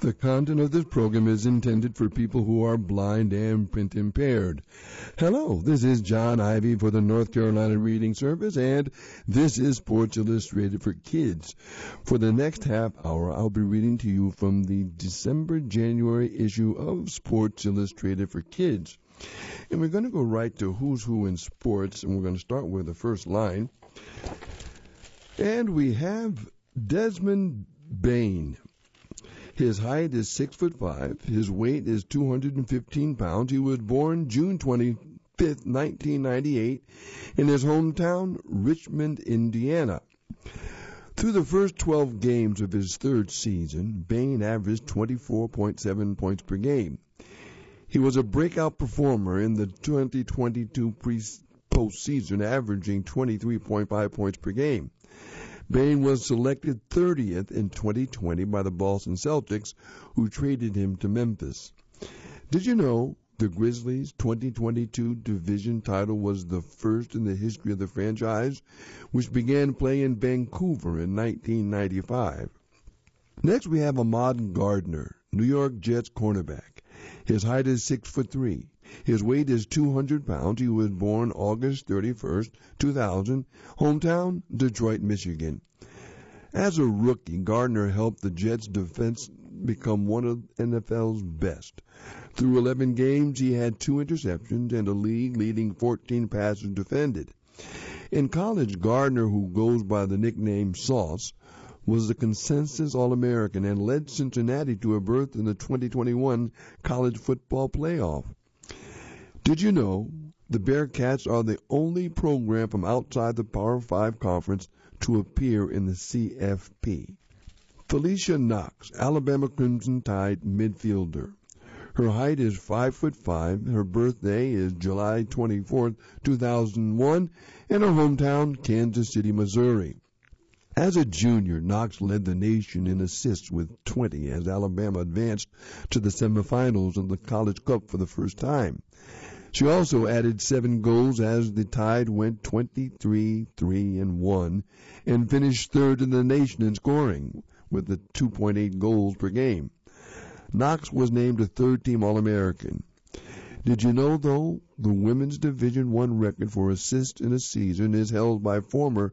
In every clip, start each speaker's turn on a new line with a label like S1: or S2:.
S1: The content of this program is intended for people who are blind and print impaired. Hello, this is John Ivy for the North Carolina Reading Service, and this is Sports Illustrated for Kids. For the next half hour, I'll be reading to you from the December-January issue of Sports Illustrated for Kids. And we're going to go right to Who's Who in Sports, and we're going to start with the first line. And we have Desmond Bane. His height is 6'5". His weight is 215 pounds. He was born June 25th, 1998, in his hometown, Richmond, Indiana. Through the first 12 games of his third season, Bane averaged 24.7 points per game. He was a breakout performer in the 2022 postseason, averaging 23.5 points per game. Bane was selected 30th in 2020 by the Boston Celtics, who traded him to Memphis. Did you know the Grizzlies' 2022 division title was the first in the history of the franchise, which began play in Vancouver in 1995? Next, we have Ahmad Gardner, New York Jets cornerback. His height is 6'3". His weight is 200 pounds. He was born August 31st, 2000. Hometown, Detroit, Michigan. As a rookie, Gardner helped the Jets' defense become one of NFL's best. Through 11 games, he had 2 interceptions and a league-leading 14 passes defended. In college, Gardner, who goes by the nickname Sauce, was the consensus All-American and led Cincinnati to a berth in the 2021 college football playoff. Did you know the Bearcats are the only program from outside the Power 5 conference to appear in the CFP? Felicia Knox, Alabama Crimson Tide midfielder. Her height is 5'5". Her birthday is July 24th, 2001, and her hometown, Kansas City, Missouri. As a junior, Knox led the nation in assists with 20 as Alabama advanced to the semifinals of the College Cup for the first time. She also added 7 goals as the Tide went 23-3-1 and finished third in the nation in scoring with the 2.8 goals per game. Knox was named a third-team All-American. Did you know, though, the women's Division I record for assists in a season is held by former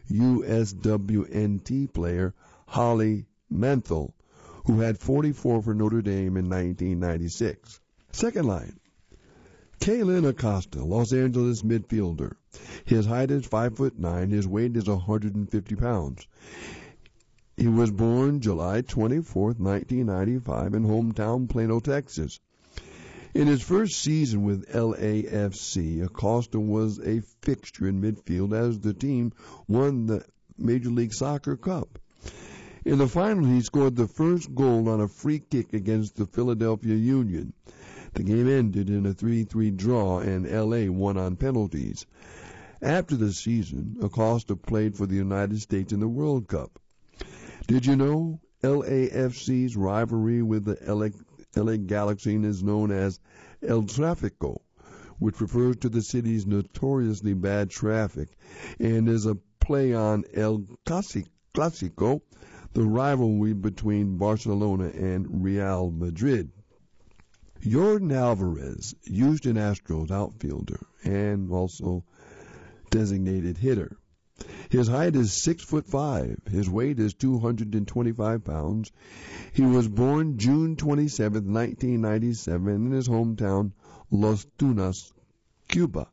S1: USWNT player Holly Mantle, who had 44 for Notre Dame in 1996. Second line. Kalen Acosta, Los Angeles midfielder. His height is 5'9". His weight is 150 pounds. He was born July 24th, 1995, in hometown Plano, Texas. In his first season with LAFC, Acosta was a fixture in midfield as the team won the Major League Soccer Cup. In the final, he scored the first goal on a free kick against the Philadelphia Union. The game ended in a 3-3 draw, and L.A. won on penalties. After the season, Acosta played for the United States in the World Cup. Did you know LAFC's rivalry with the LA Galaxy is known as El Tráfico, which refers to the city's notoriously bad traffic, and is a play on El Clásico, the rivalry between Barcelona and Real Madrid. Jordan Alvarez, Houston Astros outfielder and also designated hitter. His height is 6'5". His weight is 225 pounds. He was born June 27, 1997, in his hometown, Los Tunas, Cuba.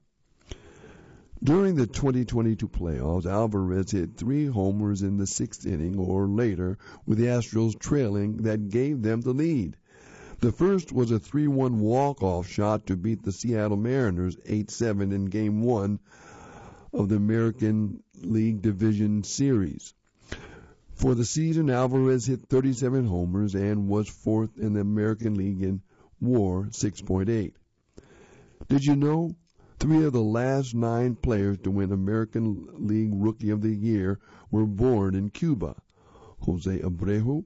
S1: During the 2022 playoffs, Alvarez hit 3 homers in the 6th inning or later, with the Astros trailing, that gave them the lead. The first was a 3-1 walk-off shot to beat the Seattle Mariners 8-7 in Game 1 of the American League Division Series. For the season, Alvarez hit 37 homers and was 4th in the American League in WAR 6.8. Did you know 3 of the last 9 players to win American League Rookie of the Year were born in Cuba? Jose Abreu,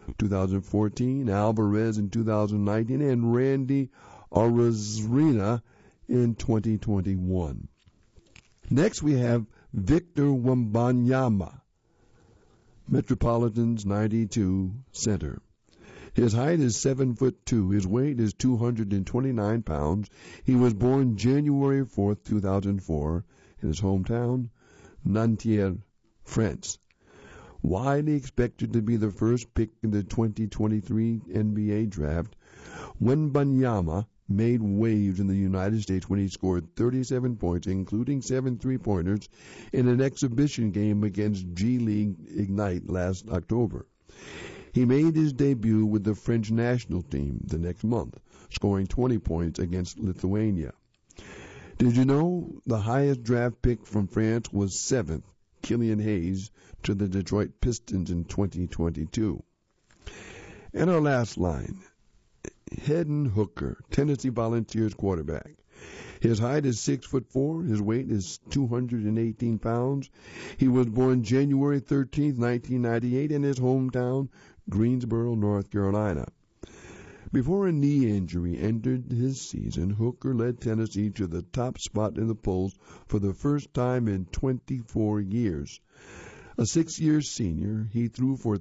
S1: 2014, Alvarez in 2019, and Randy Arozarena in 2021. Next, we have Victor Wembanyama, Metropolitans 92 center. His height is 7'2". His weight is 229 pounds. He was born January 4th, 2004, in his hometown, Nanterre, France. Widely expected to be the first pick in the 2023 NBA draft, Wembanyama made waves in the United States when he scored 37 points, including 7 3-pointers, in an exhibition game against G League Ignite last October. He made his debut with the French national team the next month, scoring 20 points against Lithuania. Did you know the highest draft pick from France was 7th, Killian Hayes, to the Detroit Pistons in 2022? And our last line, Hendon Hooker, Tennessee Volunteers quarterback. His height is 6'4". His weight is 218 pounds. He was born January 13th, 1998, in his hometown, Greensboro, North Carolina. Before a knee injury entered his season, Hooker led Tennessee to the top spot in the polls for the first time in 24 years. A 6-year senior, he threw for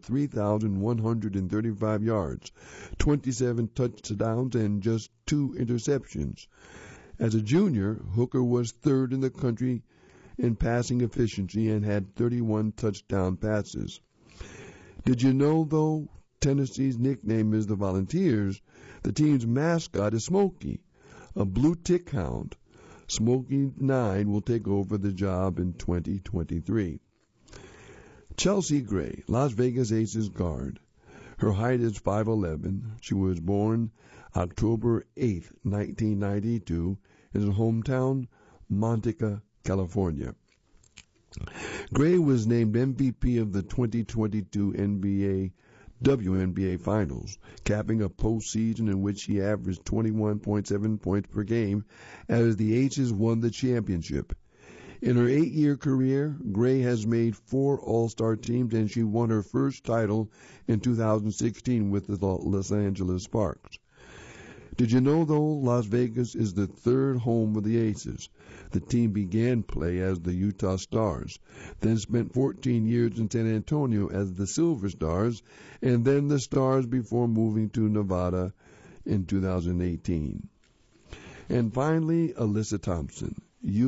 S1: 3,135 yards, 27 touchdowns, and just 2 interceptions. As a junior, Hooker was third in the country in passing efficiency and had 31 touchdown passes. Did you know, though, Tennessee's nickname is the Volunteers? The team's mascot is Smokey, a blue tick hound. Smokey 9 will take over the job in 2023. Chelsea Gray, Las Vegas Aces guard. Her height is 5'11". She was born October 8, 1992, in her hometown, Montica, California. Gray was named MVP of the 2022 WNBA Finals, capping a postseason in which she averaged 21.7 points per game as the Aces won the championship. In her 8-year career, Gray has made 4 All-Star teams, and she won her first title in 2016 with the Los Angeles Sparks. Did you know, though, Las Vegas is the third home of the Aces? The team began play as the Utah Stars, then spent 14 years in San Antonio as the Silver Stars, and then the Stars before moving to Nevada in 2018. And finally, Alyssa Thompson,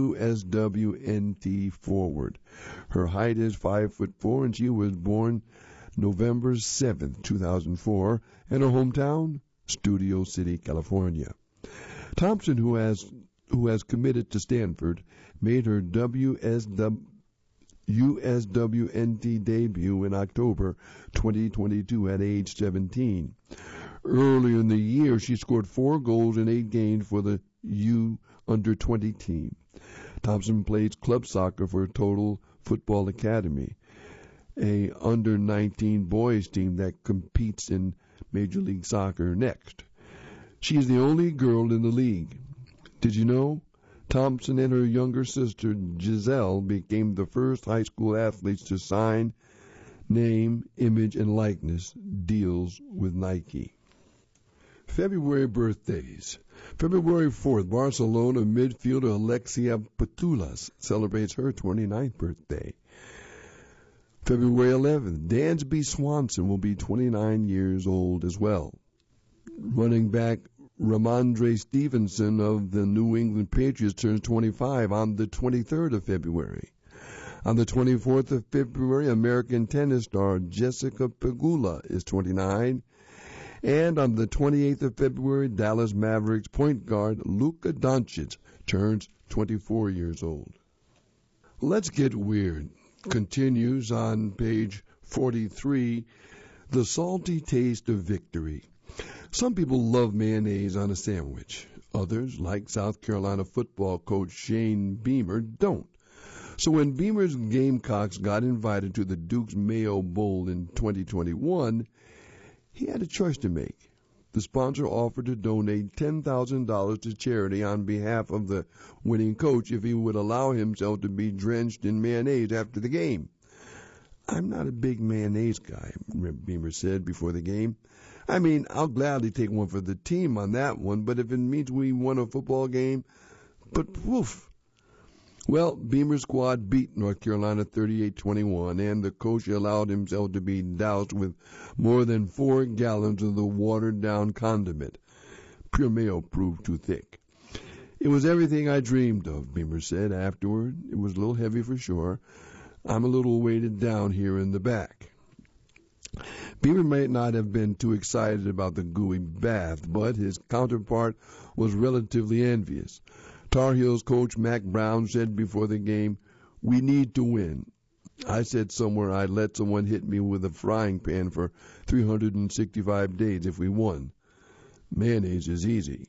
S1: USWNT forward. Her height is 5'4", and she was born November 7th, 2004, in her hometown, Studio City, California. Thompson, who has committed to Stanford, made her USWNT debut in October 2022 at age 17. Earlier in the year, she scored 4 goals in 8 games for the U under-20 team. Thompson plays club soccer for Total Football Academy, a under-19 boys team that competes in Major League Soccer next. She is the only girl in the league. Did you know? Thompson and her younger sister Giselle became the first high school athletes to sign name, image, and likeness deals with Nike. February birthdays. February 4th, Barcelona midfielder Alexia Putellas celebrates her 29th birthday. February 11th, Dansby Swanson will be 29 years old as well. Running back Ramondre Stevenson of the New England Patriots turns 25 on the 23rd of February. On the 24th of February, American tennis star Jessica Pegula is 29. And on the 28th of February, Dallas Mavericks point guard Luka Doncic turns 24 years old. Let's Get Weird continues on page 43, The Salty Taste of Victory. Some people love mayonnaise on a sandwich. Others, like South Carolina football coach Shane Beamer, don't. So when Beamer's Gamecocks got invited to the Duke's Mayo Bowl in 2021, he had a choice to make. The sponsor offered to donate $10,000 to charity on behalf of the winning coach if he would allow himself to be drenched in mayonnaise after the game. I'm not a big mayonnaise guy, Beamer said before the game. I mean, I'll gladly take one for the team on that one, but if it means we won a football game, but woof. Well, Beamer's squad beat North Carolina 38-21, and the coach allowed himself to be doused with more than 4 gallons of the watered-down condiment. Pure mayo proved too thick. It was everything I dreamed of, Beamer said afterward. It was a little heavy for sure. I'm a little weighted down here in the back. Beamer might not have been too excited about the gooey bath, but his counterpart was relatively envious. Tar Heels coach Mack Brown said before the game, "We need to win." I said somewhere I'd let someone hit me with a frying pan for 365 days if we won. Mayonnaise is easy.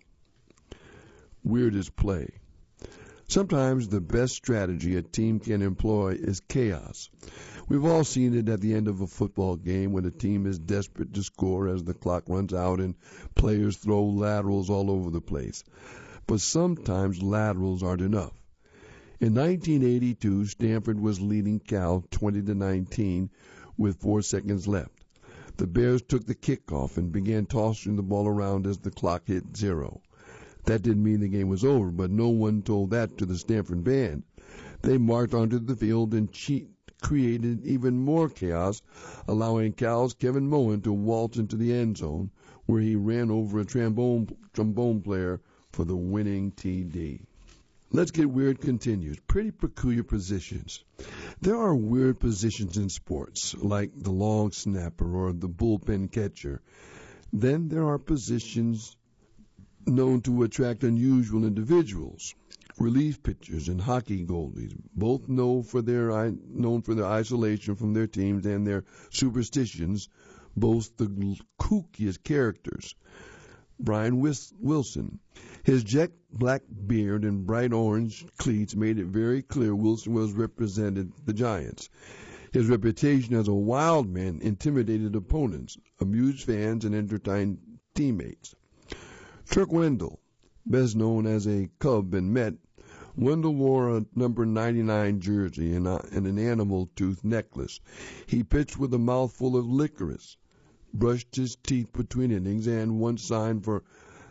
S1: Weirdest play. Sometimes the best strategy a team can employ is chaos. We've all seen it at the end of a football game when a team is desperate to score as the clock runs out and players throw laterals all over the place. But sometimes laterals aren't enough. In 1982, Stanford was leading Cal 20-19 with 4 seconds left. The Bears took the kickoff and began tossing the ball around as the clock hit 0. That didn't mean the game was over, but no one told that to the Stanford band. They marched onto the field and created even more chaos, allowing Cal's Kevin Moen to waltz into the end zone, where he ran over a trombone player for the winning TD. Let's Get Weird continues. Pretty peculiar positions. There are weird positions in sports, like the long snapper or the bullpen catcher. Then there are positions known to attract unusual individuals. Relief pitchers and hockey goalies, both known for their isolation from their teams and their superstitions, boast the kookiest characters. Brian Wilson. His jet black beard and bright orange cleats made it very clear Wilson represented the Giants. His reputation as a wild man intimidated opponents, amused fans, and entertained teammates. Turk Wendell, best known as a Cub and Met, Wendell wore a number 99 jersey and an animal tooth necklace. He pitched with a mouthful of licorice, brushed his teeth between innings, and once signed for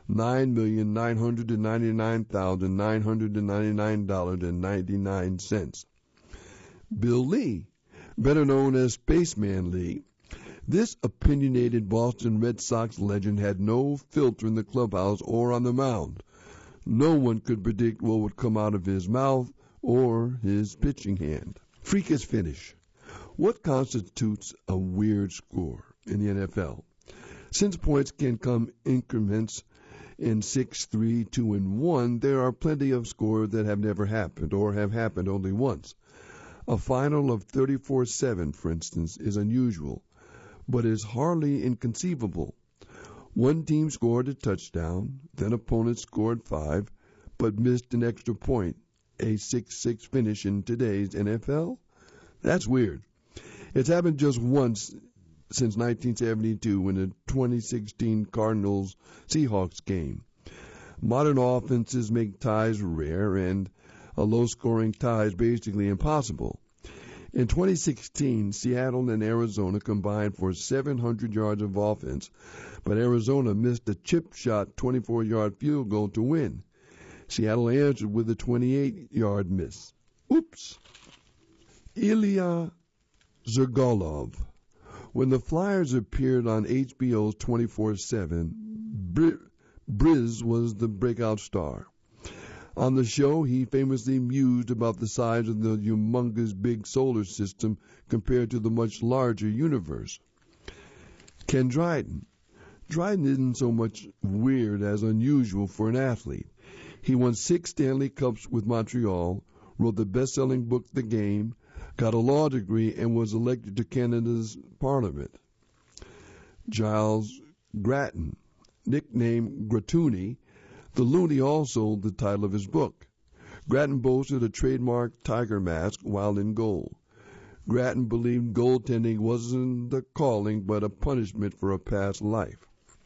S1: $9,999,999.99. Bill Lee, better known as Spaceman Lee. This opinionated Boston Red Sox legend had no filter in the clubhouse or on the mound. No one could predict what would come out of his mouth or his pitching hand. Freakish finish. What constitutes a weird score in the NFL? Since points can come increments in 6, 3, 2, and 1, there are plenty of scores that have never happened or have happened only once. A final of 34-7, for instance, is unusual, but is hardly inconceivable. One team scored a touchdown, then opponents scored 5, but missed an extra point. A 6-6 finish in today's NFL? That's weird. It's happened just once since 1972 in the 2016 Cardinals-Seahawks game. Modern offenses make ties rare, and a low-scoring tie is basically impossible. In 2016, Seattle and Arizona combined for 700 yards of offense, but Arizona missed a chip shot 24-yard field goal to win. Seattle answered with a 28-yard miss. Oops. Ilya Zergalov. When the Flyers appeared on HBO's 24/7, Briz was the breakout star. On the show, he famously mused about the size of the humongous big solar system compared to the much larger universe. Ken Dryden. Dryden isn't so much weird as unusual for an athlete. He won 6 Stanley Cups with Montreal, wrote the best-selling book The Game, got a law degree, and was elected to Canada's Parliament. Giles Grattan, nicknamed Gratoony, the Looney also the title of his book. Grattan boasted a trademark tiger mask while in goal. Grattan believed goaltending wasn't a calling but a punishment for a past life.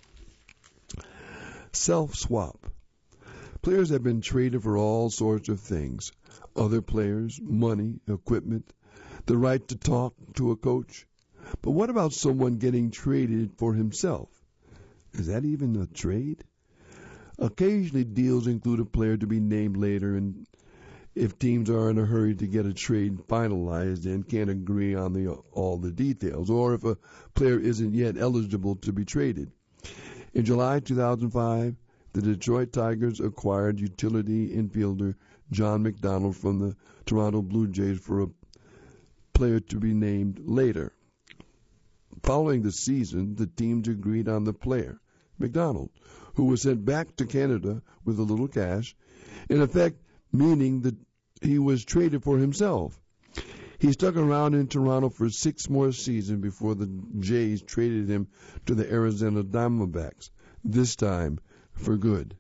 S1: Self-swap. Players have been traded for all sorts of things. Other players, money, equipment, the right to talk to a coach. But what about someone getting traded for himself? Is that even a trade? Occasionally, deals include a player to be named later if teams are in a hurry to get a trade finalized and can't agree on all the details, or if a player isn't yet eligible to be traded. In July 2005, the Detroit Tigers acquired utility infielder John McDonald from the Toronto Blue Jays for a player to be named later. Following the season, the teams agreed on the player, McDonald, who was sent back to Canada with a little cash, in effect meaning that he was traded for himself. He stuck around in Toronto for 6 more seasons before the Jays traded him to the Arizona Diamondbacks, this time for good.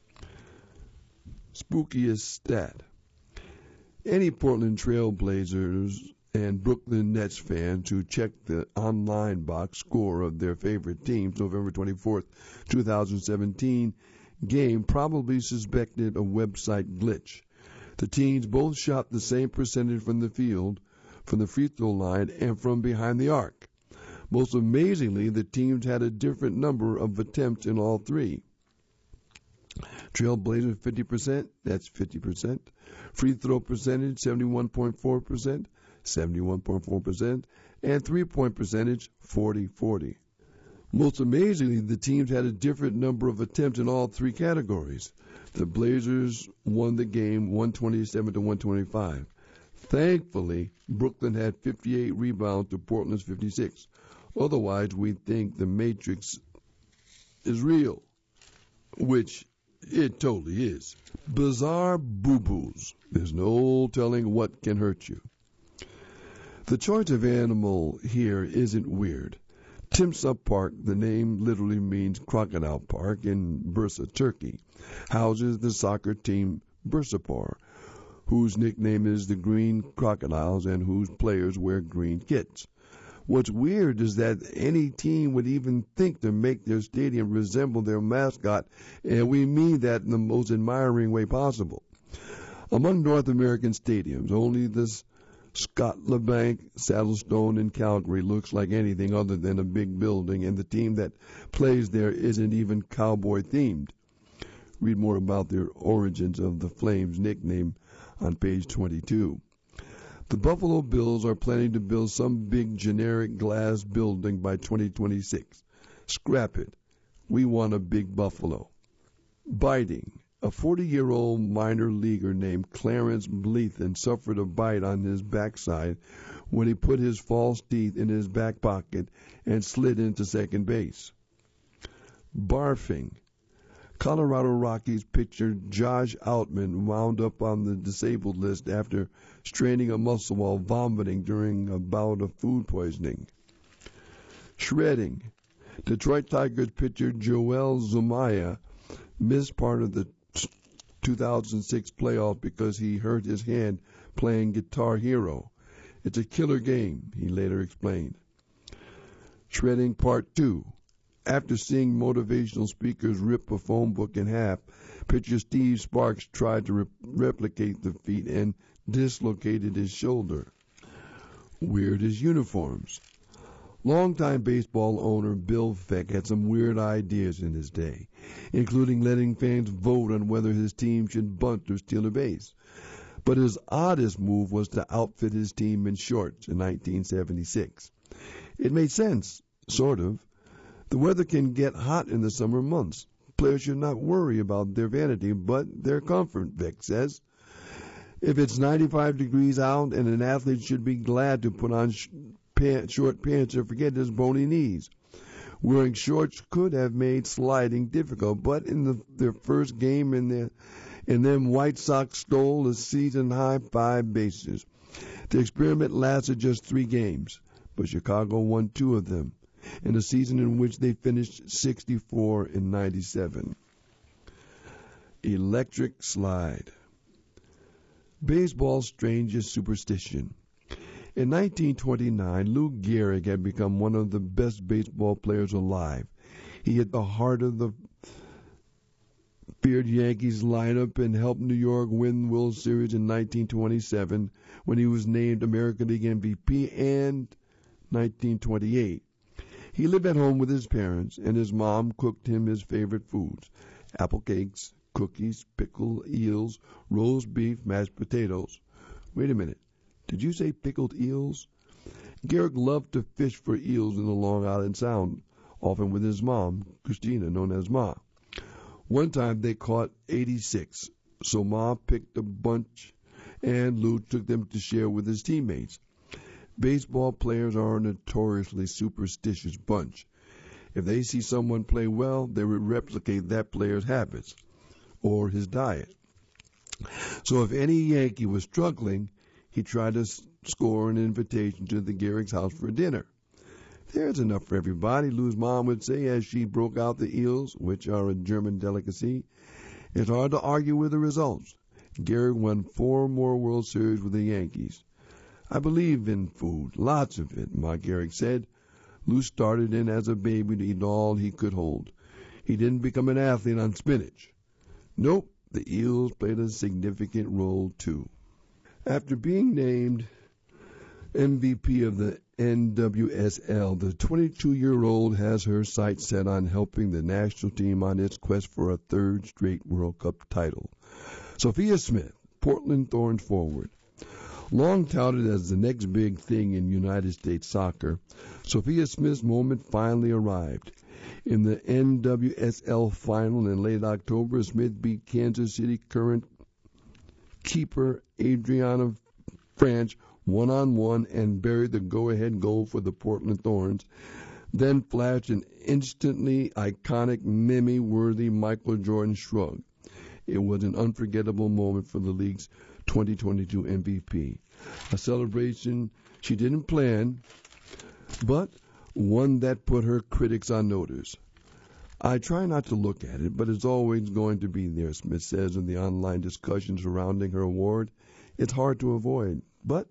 S1: Spookiest stat. Any Portland Trail Blazers and Brooklyn Nets fans who checked the online box score of their favorite teams November 24th, 2017 game probably suspected a website glitch. The teams both shot the same percentage from the field, from the free throw line, and from behind the arc. Most amazingly, the teams had a different number of attempts in all three. Trailblazers 50%, that's 50%. Free throw percentage 71.4%, 71.4%, and three-point percentage 40-40. Most amazingly, the teams had a different number of attempts in all three categories. The Blazers won the game 127-125. Thankfully, Brooklyn had 58 rebounds to Portland's 56. Otherwise, we'd think the Matrix is real, which it totally is. Bizarre boo-boos. There's no telling what can hurt you. The choice of animal here isn't weird. Timsah Park, the name literally means crocodile park in Bursa, Turkey, houses the soccer team Bursaspor, whose nickname is the Green Crocodiles and whose players wear green kits. What's weird is that any team would even think to make their stadium resemble their mascot, and we mean that in the most admiring way possible. Among North American stadiums, only the Scotiabank Saddlestone in Calgary looks like anything other than a big building, and the team that plays there isn't even cowboy themed. Read more about their origins of the Flames nickname on page 22. The Buffalo Bills are planning to build some big generic glass building by 2026. Scrap it. We want a big Buffalo. Biting. A 40-year-old minor leaguer named Clarence Blethen suffered a bite on his backside when he put his false teeth in his back pocket and slid into second base. Barfing. Colorado Rockies pitcher Josh Outman wound up on the disabled list after straining a muscle while vomiting during a bout of food poisoning. Shredding. Detroit Tigers pitcher Joel Zumaya missed part of the 2006 playoff because he hurt his hand playing Guitar Hero. It's a killer game, he later explained. Shredding Part 2. After seeing motivational speakers rip a phone book in half, pitcher Steve Sparks tried to replicate the feat and dislocated his shoulder. Weird as uniforms. Longtime baseball owner Bill Veeck had some weird ideas in his day, including letting fans vote on whether his team should bunt or steal a base. But his oddest move was to outfit his team in shorts in 1976. It made sense, sort of. The weather can get hot in the summer months. Players should not worry about their vanity, but their comfort, Veeck says. If it's 95 degrees out, and an athlete should be glad to put on short pants and forget his bony knees. Wearing shorts could have made sliding difficult, but in their first game in them, White Sox stole a season-high 5 bases. The experiment lasted just 3 games, but Chicago won 2 of them, in a season in which they finished 64-97. Electric slide. Baseball's strangest superstition. In 1929, Lou Gehrig had become one of the best baseball players alive. He hit the heart of the feared Yankees lineup and helped New York win the World Series in 1927 when he was named American League MVP, and 1928. He lived at home with his parents, and his mom cooked him his favorite foods: apple cakes, cookies, pickled eels, roast beef, mashed potatoes. Wait a minute. Did you say pickled eels? Garrick loved to fish for eels in the Long Island Sound, often with his mom, Christina, known as Ma. One time they caught 86, so Ma picked a bunch and Lou took them to share with his teammates. Baseball players are a notoriously superstitious bunch. If they see someone play well, they would replicate that player's habits or his diet. So if any Yankee was struggling, he tried to score an invitation to the Garrick's house for dinner. There's enough for everybody, Lou's mom would say as she broke out the eels, which are a German delicacy. It's hard to argue with the results. Garrick won 4 more World Series with the Yankees. I believe in food, lots of it, Ma Garrick said. Lou started in as a baby to eat all he could hold. He didn't become an athlete on spinach. Nope, the eels played a significant role too. After being named MVP of the NWSL, the 22-year-old has her sights set on helping the national team on its quest for a 3rd straight World Cup title. Sophia Smith, Portland Thorns forward. Long touted as the next big thing in United States soccer, Sophia Smith's moment finally arrived. In the NWSL final in late October, Smith beat Kansas City current keeper Adriana Franch 1-on-1 and buried the go-ahead goal for the Portland Thorns, then flashed an instantly iconic, meme-worthy Michael Jordan shrug. It was an unforgettable moment for the league's 2022 MVP. A celebration she didn't plan, but one that put her critics on notice. I try not to look at it, but it's always going to be there, Smith says in the online discussion surrounding her award. It's hard to avoid, but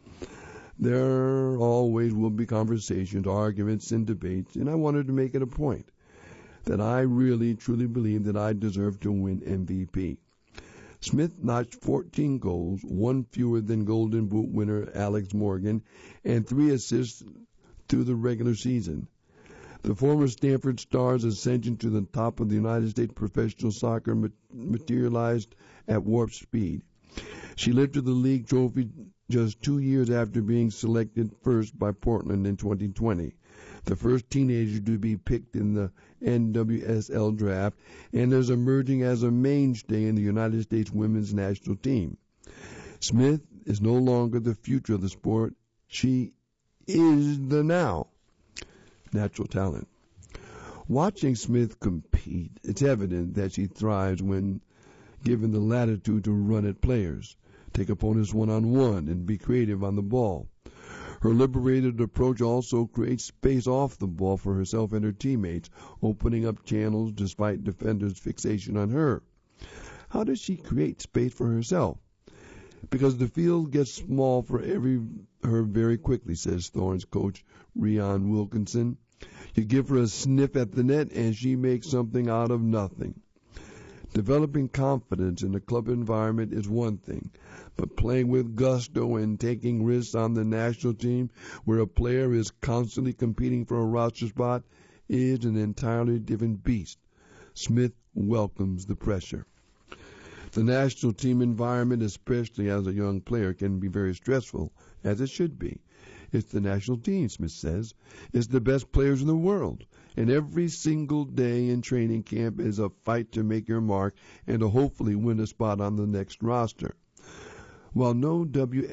S1: there always will be conversations, arguments, and debates, and I wanted to make it a point that I really, truly believe that I deserve to win MVP. Smith notched 14 goals, 1 fewer than Golden Boot winner Alex Morgan, and 3 assists through the regular season. The former Stanford star's ascension to the top of the United States professional soccer materialized at warp speed. She lifted the league trophy just 2 years after being selected first by Portland in 2020, the first teenager to be picked in the NWSL draft, and is emerging as a mainstay in the United States women's national team. Smith is no longer the future of the sport. She is the now. Natural talent. Watching Smith compete, it's evident that she thrives when given the latitude to run at players, take opponents one-on-one, and be creative on the ball. Her liberated approach also creates space off the ball for herself and her teammates, opening up channels despite defenders' fixation on her. How does she create space for herself? Because the field gets small for her very quickly, says Thorns coach Rian Wilkinson. You give her a sniff at the net and she makes something out of nothing. Developing confidence in a club environment is one thing, but playing with gusto and taking risks on the national team where a player is constantly competing for a roster spot is an entirely different beast. Smith welcomes the pressure. The national team environment, especially as a young player, can be very stressful, as it should be. It's the national team, Smith says. It's the best players in the world. And every single day in training camp is a fight to make your mark and to hopefully win a spot on the next roster. While no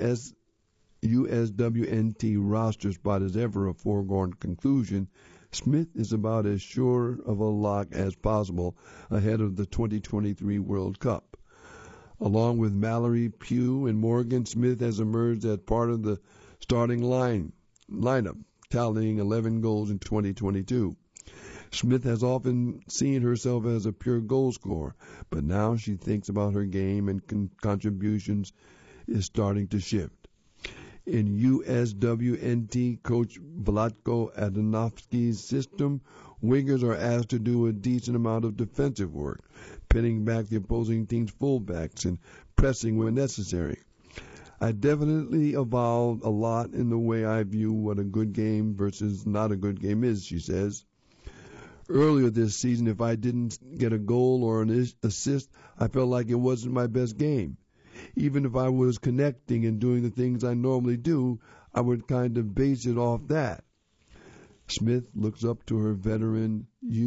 S1: USWNT roster spot is ever a foregone conclusion, Smith is about as sure of a lock as possible ahead of the 2023 World Cup. Along with Mallory, Pugh, and Morgan, Smith has emerged as part of the starting lineup, tallying 11 goals in 2022. Smith has often seen herself as a pure goal scorer, but now she thinks about her game and contributions is starting to shift. In USWNT coach Vlatko Adanovsky's system, wingers are asked to do a decent amount of defensive work, pinning back the opposing team's fullbacks and pressing when necessary. I definitely evolved a lot in the way I view what a good game versus not a good game is, she says. Earlier this season, if I didn't get a goal or an assist, I felt like it wasn't my best game. Even if I was connecting and doing the things I normally do, I would kind of base it off that. Smith looks up to her veteran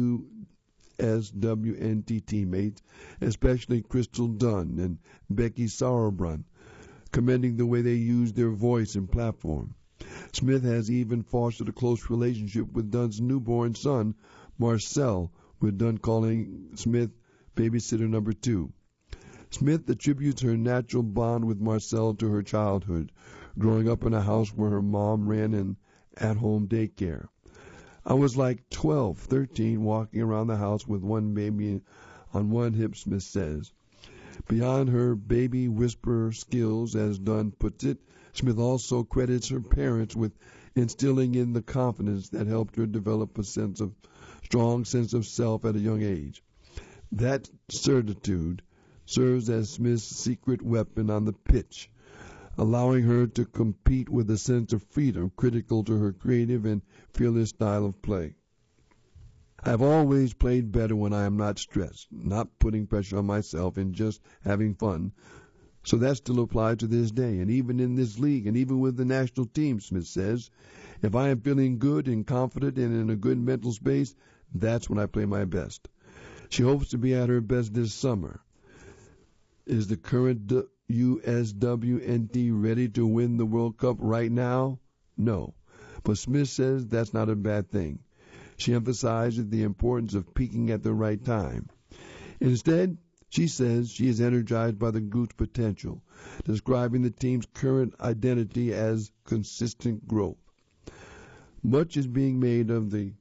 S1: USWNT teammates, especially Crystal Dunn and Becky Sauerbrunn, commending the way they use their voice and platform. Smith has even fostered a close relationship with Dunn's newborn son, Marcel, with Dunn calling Smith babysitter number 2. Smith attributes her natural bond with Marcel to her childhood, growing up in a house where her mom ran an at-home daycare. I was like 12, 13, walking around the house with one baby on one hip, Smith says. Beyond her baby whisperer skills, as Dunn puts it, Smith also credits her parents with instilling in the confidence that helped her develop a strong sense of self at a young age. That certitude serves as Smith's secret weapon on the pitch, allowing her to compete with a sense of freedom critical to her creative and fearless style of play. I've always played better when I am not stressed, not putting pressure on myself and just having fun. So that still applies to this day, and even in this league, and even with the national team, Smith says. If I am feeling good and confident and in a good mental space, that's when I play my best. She hopes to be at her best this summer. Is the current USWNT ready to win the World Cup right now? No. But Smith says that's not a bad thing. She emphasizes the importance of peaking at the right time. Instead, she says she is energized by the group's potential, describing the team's current identity as consistent growth. Much is being made of the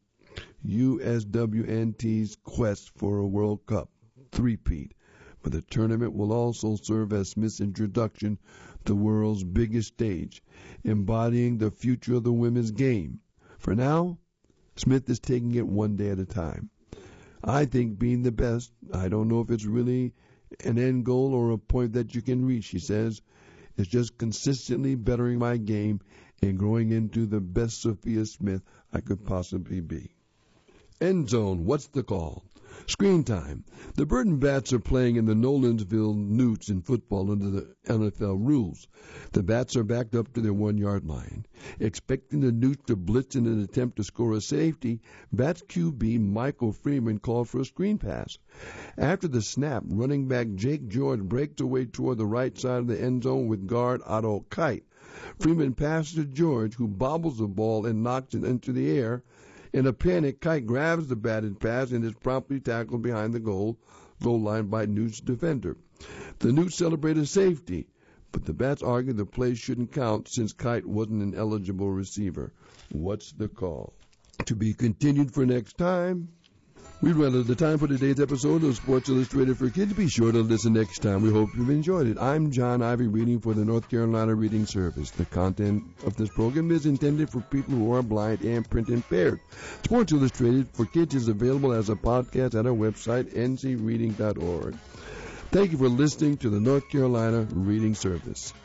S1: USWNT's quest for a World Cup three-peat, but the tournament will also serve as Smith's introduction to the world's biggest stage, embodying the future of the women's game. For now, Smith is taking it one day at a time. I think being the best, I don't know if it's really an end goal or a point that you can reach, she says. It's just consistently bettering my game and growing into the best Sophia Smith I could possibly be. End zone, what's the call? Screen time. The Burton Bats are playing in the Nolensville Newts in football under the NFL rules. The Bats are backed up to their 1-yard line. Expecting the Newts to blitz in an attempt to score a safety, Bats QB Michael Freeman called for a screen pass. After the snap, running back Jake George breaks away toward the right side of the end zone with guard Otto Kite. Freeman passes to George, who bobbles the ball and knocks it into the air. In a panic, Kite grabs the batted pass and is promptly tackled behind the goal line by Newt's defender. The Newts celebrate a safety, but the Bats argue the play shouldn't count since Kite wasn't an eligible receiver. What's the call? To be continued for next time. We've run out of the time for today's episode of Sports Illustrated for Kids. Be sure to listen next time. We hope you've enjoyed it. I'm John Ivy, reading for the North Carolina Reading Service. The content of this program is intended for people who are blind and print impaired. Sports Illustrated for Kids is available as a podcast at our website, ncreading.org. Thank you for listening to the North Carolina Reading Service.